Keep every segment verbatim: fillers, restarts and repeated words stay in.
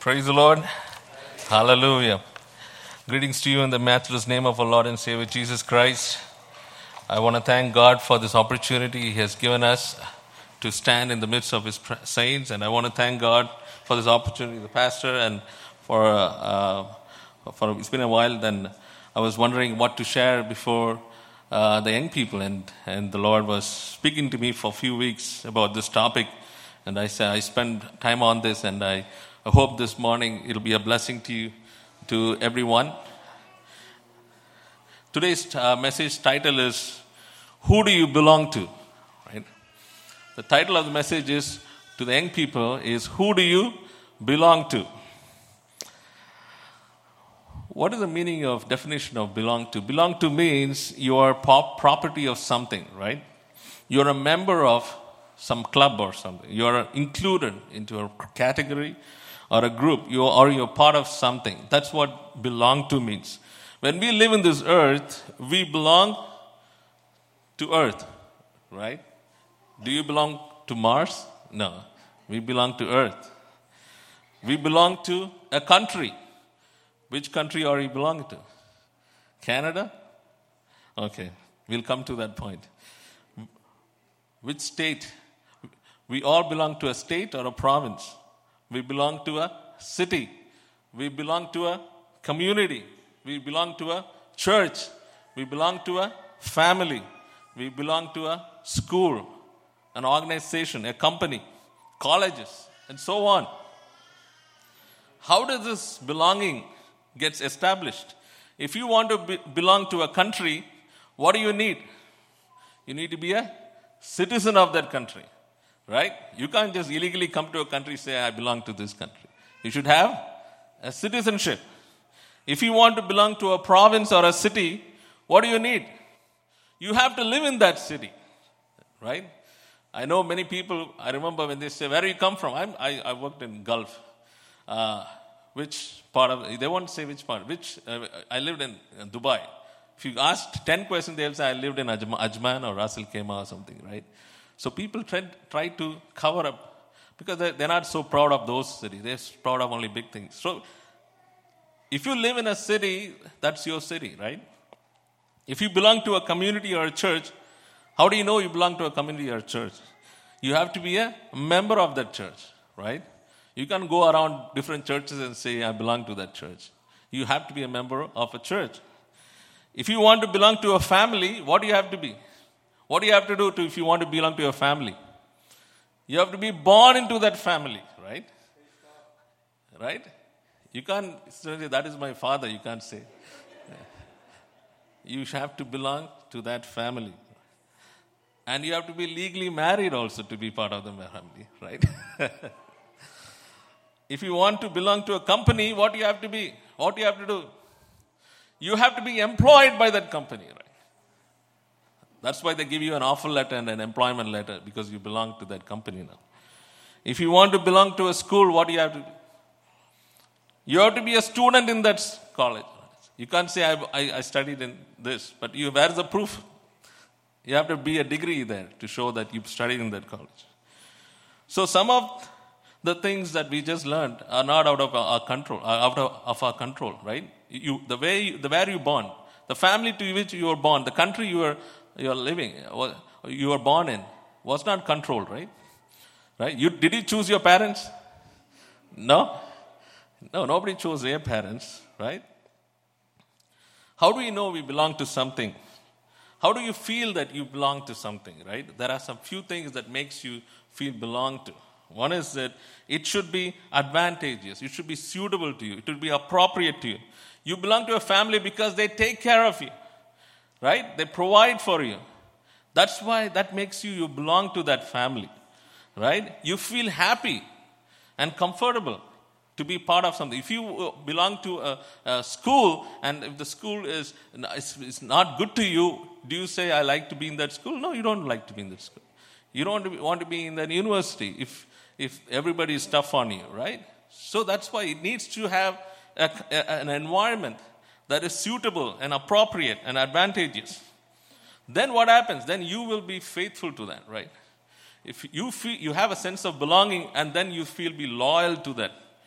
Praise the Lord. Hallelujah. Greetings to you in the matchless name of our Lord and Savior Jesus Christ. I want to thank God for this opportunity He has given us to stand in the midst of His saints, and I want to thank God for this opportunity, the pastor, and for uh, for it's been a while. Then I was wondering what to share before uh, the young people, and and the Lord was speaking to me for a few weeks about this topic, and I said I spend time on this, and I, I hope this morning it'll be a blessing to you, to everyone. Today's uh, message title is, Who Do You Belong To? Right? The title of the message is, to the young people, is Who Do You Belong To? What is the meaning of definition of belong to? Belong to means you are pop property of something, right? You're a member of some club or something. You are included into a category or a group, you or you're part of something. That's what belong to means. When we live in this earth, we belong to earth, right? Do you belong to Mars? No. We belong to earth. We belong to a country. Which country are you belonging to? Canada? Okay, we'll come to that point. Which state? We all belong to a state or a province. We belong to a city. We belong to a community. We belong to a church. We belong to a family. We belong to a school, an organization, a company, colleges, and so on. How does this belonging get established? If you want to be, belong to a country, what do you need? You need to be a citizen of that country. Right? You can't just illegally come to a country and say, I belong to this country. You should have a citizenship. If you want to belong to a province or a city, what do you need? You have to live in that city. Right? I know many people, I remember when they say, where do you come from? I'm, I, I worked in Gulf. Uh, which part of, they won't say which part. Which, uh, I lived in, in Dubai. If you asked ten questions, they'll say, I lived in Ajman, Ajman or Ras Al Khaimah or something, right? So people try, try to cover up because they're, they're not so proud of those cities. They're proud of only big things. So if you live in a city, that's your city, right? If you belong to a community or a church, how do you know you belong to a community or a church? You have to be a member of that church, right? You can't go around different churches and say, I belong to that church. You have to be a member of a church. If you want to belong to a family, what do you have to be? What do you have to do to if you want to belong to a family? You have to be born into that family, right? Right? You can't say, that is my father, you can't say. You have to belong to that family. And you have to be legally married also to be part of the family, right? If you want to belong to a company, what do you have to be? What do you have to do? You have to be employed by that company, right? That's why they give you an offer letter and an employment letter, because you belong to that company now. If you want to belong to a school, what do you have to do? You have to be a student in that college. You can't say, I, I, I studied in this, but you, where's the proof? You have to be a degree there to show that you've studied in that college. So some of the things that we just learned are not out of our control, out of, of our control, right? You, the way, you, the where you born, the family to which you were born, the country you were you are living, you were born in, was not controlled, right? Right? You did you choose your parents? No, no, nobody chose their parents, right? How do you know we belong to something? How do you feel that you belong to something, right? There are some few things that makes you feel belong to. One is that it should be advantageous. It should be suitable to you. It should be appropriate to you. You belong to a family because they take care of you, right? They provide for you. That's why that makes you, you belong to that family, right? You feel happy and comfortable to be part of something. If you belong to a, a school and if the school is, is, is not good to you, do you say, I like to be in that school? No, you don't like to be in that school. You don't want to be in that university if if everybody is tough on you, right? So that's why it needs to have a, a, an environment that is suitable and appropriate and advantageous. Then what happens? Then you will be faithful to that, right? If you feel you have a sense of belonging and then you feel be loyal to that.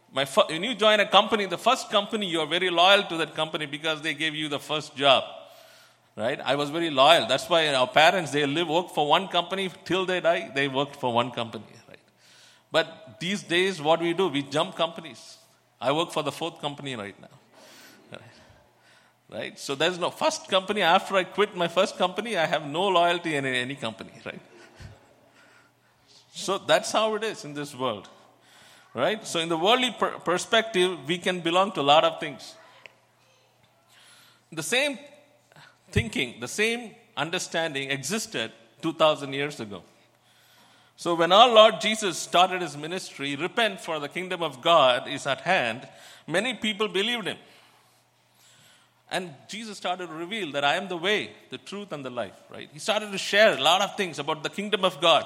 My fir- when you join a company, the first company, you are very loyal to that company because they gave you the first job. Right? I was very loyal. That's why our parents, they live, work for one company till they die, they worked for one company. Right? But these days, what we do, we jump companies. I work for the fourth company right now. Right? Right? So there's no first company. After I quit my first company, I have no loyalty in any company. Right? So that's how it is in this world. Right? So in the worldly per- perspective, we can belong to a lot of things. The same thinking, the same understanding existed two thousand years ago. So when our Lord Jesus started his ministry, repent for the kingdom of God is at hand, many people believed him. And Jesus started to reveal that I am the way, the truth, and the life. Right? He started to share a lot of things about the kingdom of God.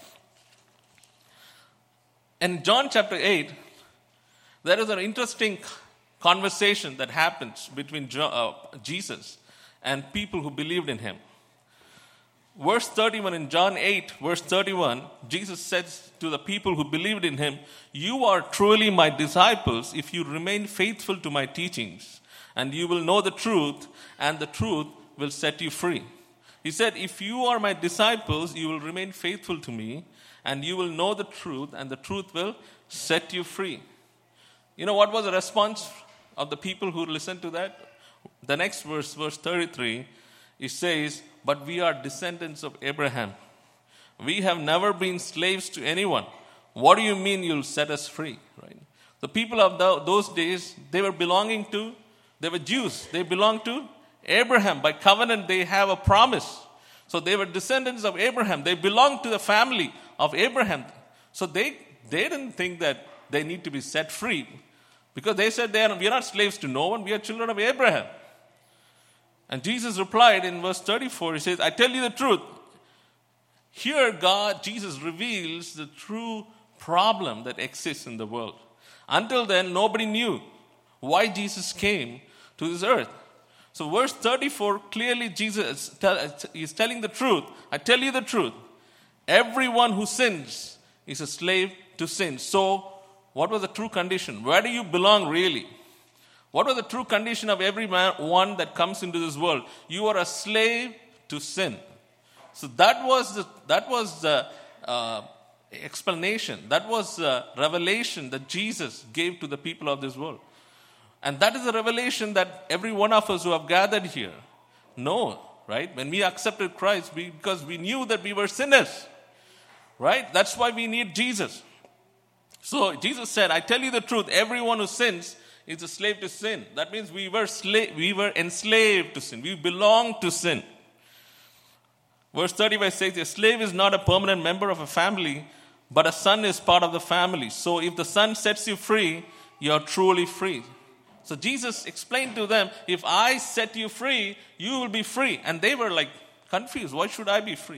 In John chapter eight, there is an interesting conversation that happens between Jesus and people who believed in him. Verse thirty-one, in John eight, verse thirty-one, Jesus says to the people who believed in him, "You are truly my disciples if you remain faithful to my teachings, and you will know the truth, and the truth will set you free." He said, if you are my disciples, you will remain faithful to me, and you will know the truth, and the truth will set you free. You know what was the response of the people who listened to that? The next verse, verse thirty-three, it says, "But we are descendants of Abraham. We have never been slaves to anyone. What do you mean you'll set us free?" Right? The people of the, those days, they were belonging to, they were Jews. They belonged to Abraham. By covenant, they have a promise. So they were descendants of Abraham. They belonged to the family of Abraham. So they, they didn't think that they need to be set free. Because they said, they are, we are not slaves to no one, we are children of Abraham. And Jesus replied in verse thirty-four, he says, "I tell you the truth." Here God, Jesus reveals the true problem that exists in the world. Until then, nobody knew why Jesus came to this earth. So verse thirty-four, clearly Jesus is telling the truth. I tell you the truth. Everyone who sins is a slave to sin. So what was the true condition? Where do you belong really? What was the true condition of every man, one that comes into this world? You are a slave to sin. So that was the, that was the uh, explanation. That was the revelation that Jesus gave to the people of this world. And that is the revelation that every one of us who have gathered here know, right? When we accepted Christ, we, because we knew that we were sinners, right? That's why we need Jesus. So Jesus said, I tell you the truth, everyone who sins is a slave to sin. That means we were sla- we were enslaved to sin. We belong to sin. Verse thirty-five says, a slave is not a permanent member of a family, but a son is part of the family. So if the son sets you free, you are truly free. So Jesus explained to them, if I set you free, you will be free. And they were like confused. Why should I be free?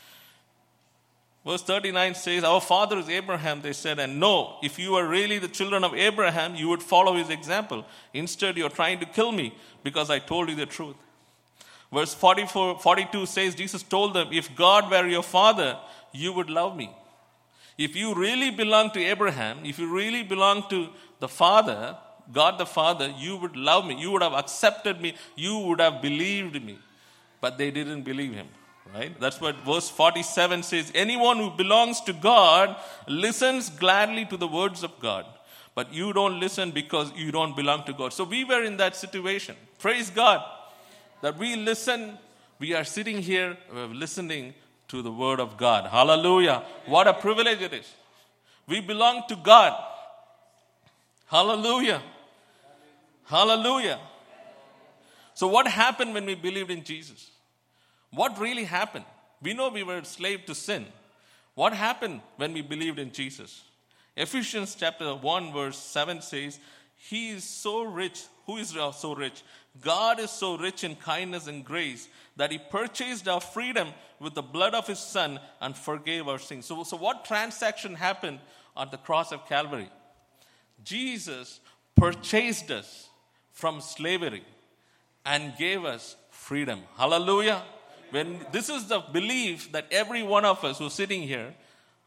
Verse thirty-nine says, our father is Abraham, they said, and no, if you are really the children of Abraham, you would follow his example. Instead, you are trying to kill me because I told you the truth. Verse forty-four, forty-two says, Jesus told them, if God were your father, you would love me. If you really belong to Abraham, if you really belong to the Father, God the Father, you would love me. You would have accepted me. You would have believed me. But they didn't believe him. Right? That's what verse forty-seven says. Anyone who belongs to God listens gladly to the words of God. But you don't listen because you don't belong to God. So we were in that situation. Praise God that we listen. We are sitting here uh, listening to the word of God. Hallelujah. What a privilege it is. We belong to God. Hallelujah. Hallelujah. So what happened when we believed in Jesus? What really happened? We know we were enslaved to sin. What happened when we believed in Jesus? Ephesians chapter one verse seven says, he is so rich. Who is so rich? God is so rich in kindness and grace that he purchased our freedom with the blood of his son and forgave our sins. So, so what transaction happened on the cross of Calvary? Jesus purchased us from slavery and gave us freedom. Hallelujah. When this is the belief that every one of us who's sitting here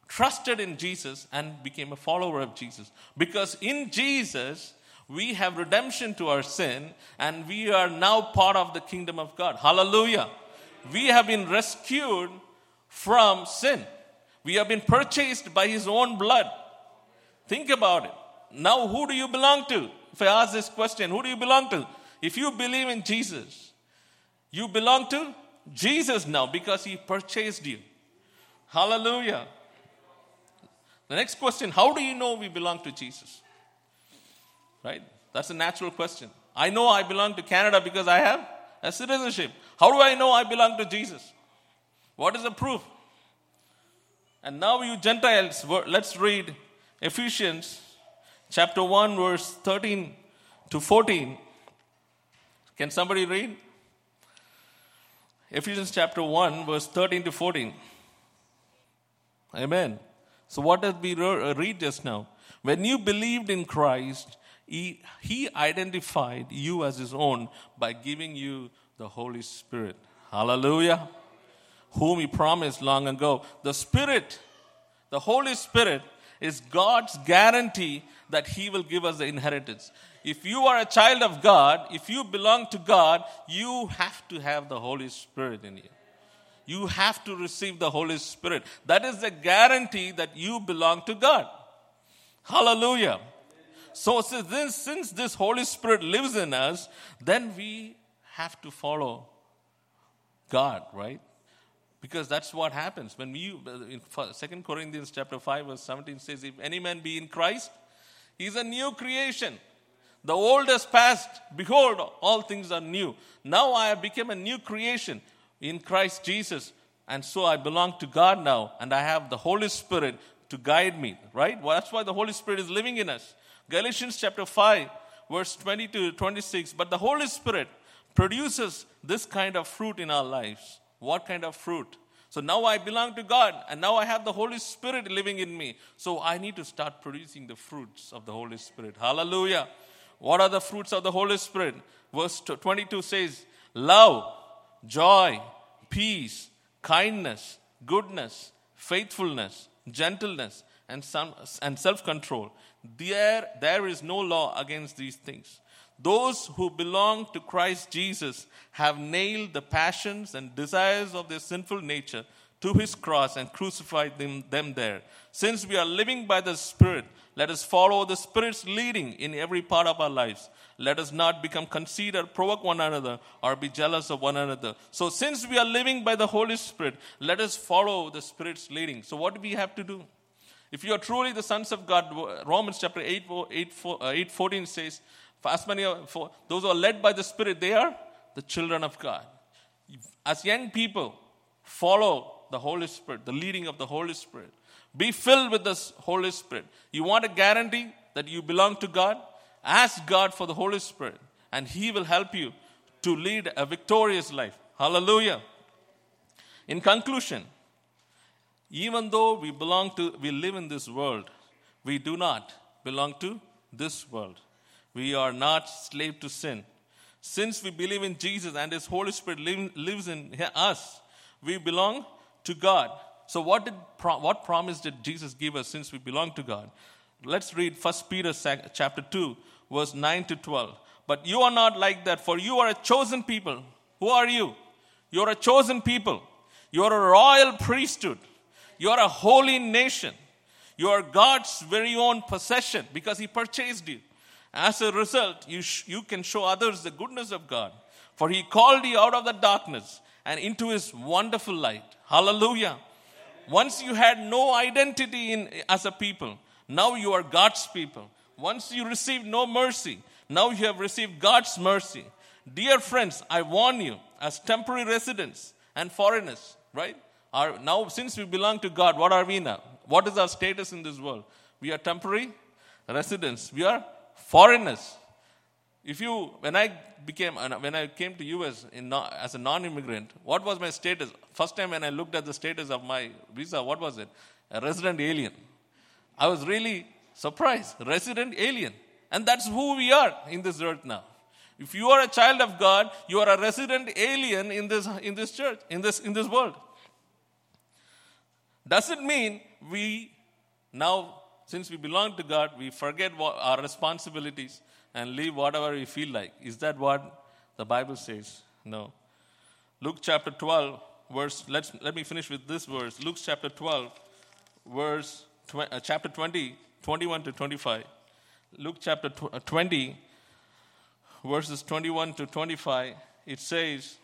trusted in Jesus and became a follower of Jesus. Because in Jesus, we have redemption to our sin and we are now part of the kingdom of God. Hallelujah. We have been rescued from sin. We have been purchased by His own blood. Think about it. Now, who do you belong to? If I ask this question, who do you belong to? If you believe in Jesus, you belong to Jesus now because He purchased you. Hallelujah. The next question, how do you know we belong to Jesus? Right? That's a natural question. I know I belong to Canada because I have a citizenship. How do I know I belong to Jesus? What is the proof? And now you Gentiles, let's read Ephesians chapter one, verse thirteen to fourteen. Can somebody read? Ephesians chapter one, verse thirteen to fourteen. Amen. So what did we read just now? When you believed in Christ, he, he identified you as His own by giving you the Holy Spirit. Hallelujah. Whom He promised long ago. The Spirit, the Holy Spirit, is God's guarantee that He will give us the inheritance. If you are a child of God, if you belong to God, you have to have the Holy Spirit in you. You have to receive the Holy Spirit. That is the guarantee that you belong to God. Hallelujah. So since, since this Holy Spirit lives in us, then we have to follow God, right? Because that's what happens. When we, in Second Corinthians chapter five, verse seventeen says, if any man be in Christ, he is a new creation. The old has passed. Behold, all things are new. Now I have become a new creation in Christ Jesus. And so I belong to God now. And I have the Holy Spirit to guide me. Right? Well, that's why the Holy Spirit is living in us. Galatians chapter five, verse twenty to twenty-six. But the Holy Spirit produces this kind of fruit in our lives. What kind of fruit? So now I belong to God. And now I have the Holy Spirit living in me. So I need to start producing the fruits of the Holy Spirit. Hallelujah. What are the fruits of the Holy Spirit? Verse twenty-two says, love, joy, peace, kindness, goodness, faithfulness, gentleness, and some, and self-control. There, there is no law against these things. Those who belong to Christ Jesus have nailed the passions and desires of their sinful nature to His cross and crucified them, them there. Since we are living by the Spirit, let us follow the Spirit's leading in every part of our lives. Let us not become conceited, provoke one another, or be jealous of one another. So since we are living by the Holy Spirit, let us follow the Spirit's leading. So what do we have to do? If you are truly the sons of God, Romans chapter eight, eight fourteen says, for as many are, for those who are led by the Spirit, they are the children of God. As young people, follow the Holy Spirit, the leading of the Holy Spirit. Be filled with the Holy Spirit. You want a guarantee that you belong to God? Ask God for the Holy Spirit, and He will help you to lead a victorious life. Hallelujah. In conclusion, even though we belong to, we live in this world, we do not belong to this world. We are not slave to sin. Since we believe in Jesus and His Holy Spirit live, lives in us, we belong to God. So what did what promise did Jesus give us since we belong to God? Let's read First Peter chapter two, verse nine to twelve. But you are not like that, for you are a chosen people. Who are you? You are a chosen people. You are a royal priesthood. You are a holy nation. You are God's very own possession because He purchased you. As a result, you, sh- you can show others the goodness of God. For He called you out of the darkness and into His wonderful light. Hallelujah. Once you had no identity in as a people, now you are God's people. Once you received no mercy, now you have received God's mercy. Dear friends, I warn you, as temporary residents and foreigners, right? Are, now, since we belong to God, what are we now? What is our status in this world? We are temporary residents. We are foreigners. If you, when I became, when I came to U S in, as a non-immigrant, what was my status? First time when I looked at the status of my visa, what was it? A resident alien. I was really surprised. Resident alien. And that's who we are in this earth now. If you are a child of God, you are a resident alien in this in this church, in this in this world. Does it mean we now, since we belong to God, we forget what our responsibilities and live whatever we feel like. Is that what the Bible says? No. Luke chapter twelve, verse, let's, let me finish with this verse. Luke chapter twelve, verse, tw- uh, chapter twenty, twenty-one to twenty-five. Luke chapter tw- twenty, verses twenty-one to twenty-five, it says,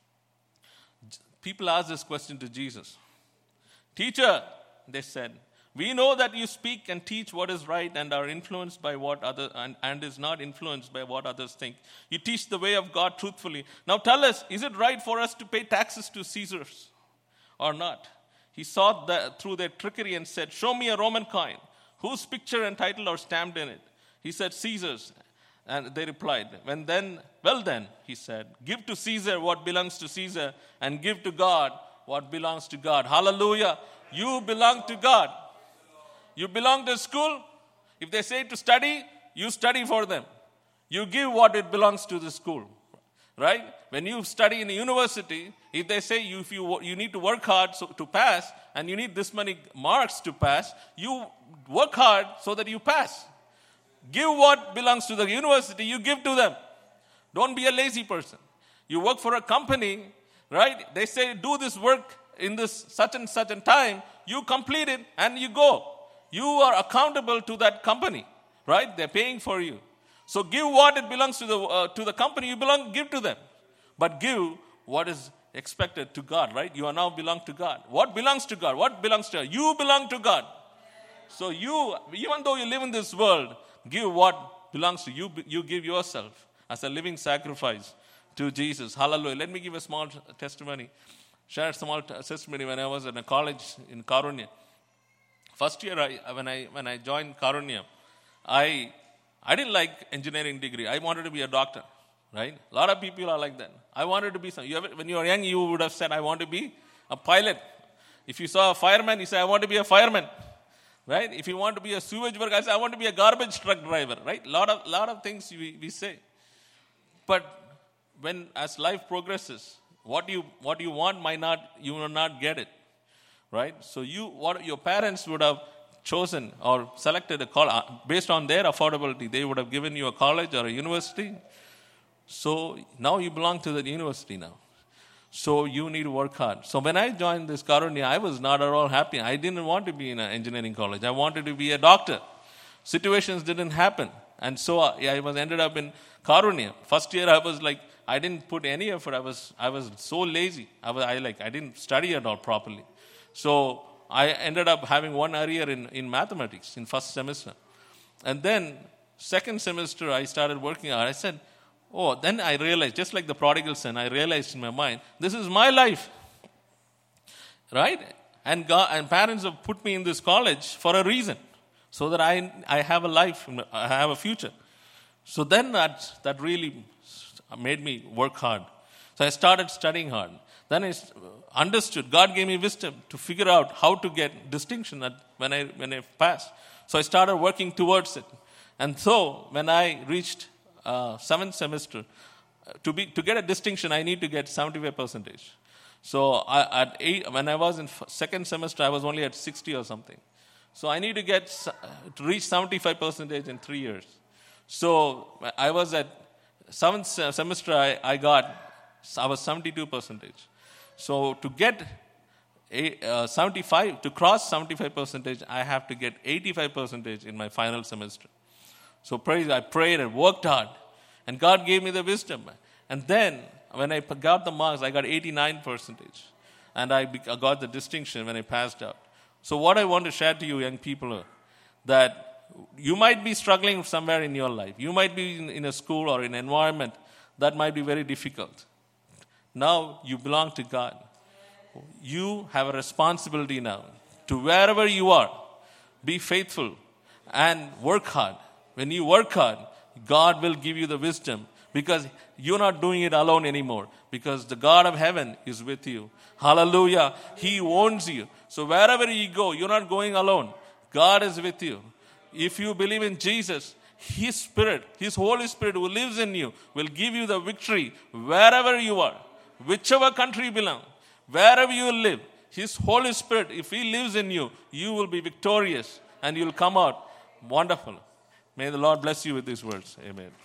people asked this question to Jesus. Teacher, they said, we know that you speak and teach what is right and are influenced by what other and, and is not influenced by what others think. You teach the way of God truthfully. Now tell us, is it right for us to pay taxes to Caesars or not? He saw that through their trickery and said, show me a Roman coin. Whose picture and title are stamped in it? He said, Caesar's. And they replied, when then, well then, he said, give to Caesar what belongs to Caesar and give to God what belongs to God. Hallelujah. You belong to God. You belong to school. If they say to study, you study for them. You give what it belongs to the school. Right? When you study in a university, if they say you, if you, you need to work hard so, to pass, and you need this many marks to pass, you work hard so that you pass. Give what belongs to the university, you give to them. Don't be a lazy person. You work for a company, right? They say do this work in this such and such a time. You complete it and you go. You are accountable to that company, right? They're paying for you. So give what it belongs to the uh, to the company you belong, give to them. But give what is expected to God, right? You are now belong to God. What belongs to God? What belongs to God? You belong to God. So you, even though you live in this world, give what belongs to you. You give yourself as a living sacrifice to Jesus. Hallelujah. Let me give a small testimony. Share a small testimony when I was in a college in Karunya. First year, I, when I when I joined Karunya, I I didn't like engineering degree. I wanted to be a doctor, right? A lot of people are like that. I wanted to be some. You have, when you were young, you would have said, "I want to be a pilot." If you saw a fireman, you say, "I want to be a fireman." Right? If you want to be a sewage worker, I say, I want to be a garbage truck driver. Right? Lot of lot of things we, we say. But when as life progresses, what you what you want might not you will not get it. Right? So you what your parents would have chosen or selected a college based on their affordability. They would have given you a college or a university. So now you belong to the university now. So you need to work hard. So when I joined this Karunya, I was not at all happy. I didn't want to be in an engineering college. I wanted to be a doctor. Situations didn't happen. And so I was ended up in Karunya. First year I was like, I didn't put any effort. I was I was so lazy. I was I like I didn't study at all properly. So I ended up having one arrear in, in mathematics in first semester. And then second semester I started working hard. I said, oh, then I realized, just like the prodigal son, I realized in my mind, this is my life. Right? And God, and parents have put me in this college for a reason. So that I I have a life, I have a future. So then that, that really made me work hard. So I started studying hard. Then I understood, God gave me wisdom to figure out how to get distinction when I when I passed. So I started working towards it. And so when I reached uh, seventh semester, to be to get a distinction, I need to get seventy-five percentage. So I, at eight, when I was in second semester, I was only at sixty or something. So I need to get to reach seventy-five percentage in three years. So I was at seventh semester, I, I got, I was seventy-two percentage. So to get a, uh, seventy-five, to cross seventy-five percentage, I have to get eighty-five percentage in my final semester. So praise, I prayed and worked hard. And God gave me the wisdom. And then when I got the marks, I got eighty-nine percentage. And I got the distinction when I passed out. So what I want to share to you young people are that you might be struggling somewhere in your life. You might be in, in a school or in an environment that might be very difficult. Now you belong to God. You have a responsibility now to wherever you are, be faithful and work hard. When you work hard, God will give you the wisdom because you're not doing it alone anymore because the God of heaven is with you. Hallelujah. He owns you. So wherever you go, you're not going alone. God is with you. If you believe in Jesus, His Spirit, His Holy Spirit who lives in you will give you the victory wherever you are. Whichever country you belong, wherever you live, His Holy Spirit, if He lives in you, you will be victorious and you'll come out wonderful. May the Lord bless you with these words. Amen.